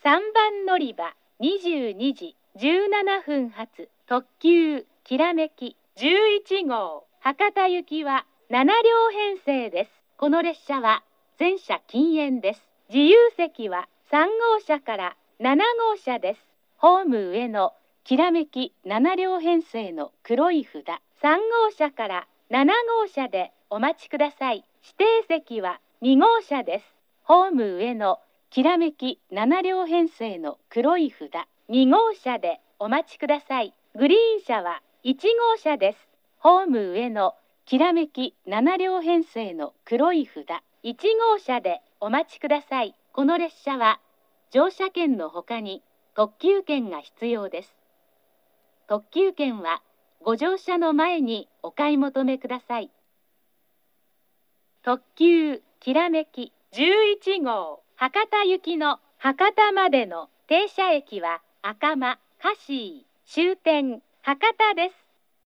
3番乗り場22時17分発特急きらめき11号博多行きは7両編成です。この列車は全車禁煙です。自由席は3号車から7号車です。ホーム上のきらめき7両編成の黒い札、3号車から7号車でお待ちください。指定席は2号車です。ホーム上のきらめき7両編成の黒い札、2号車でお待ちください。グリーン車は1号車です。ホーム上のきらめき7両編成の黒い札、1号車でお待ちください。この列車は乗車券のほかに特急券が必要です。特急券はご乗車の前にお買い求めください。特急きらめき11号博多行きの博多までの停車駅は赤間、香椎、終点博多です。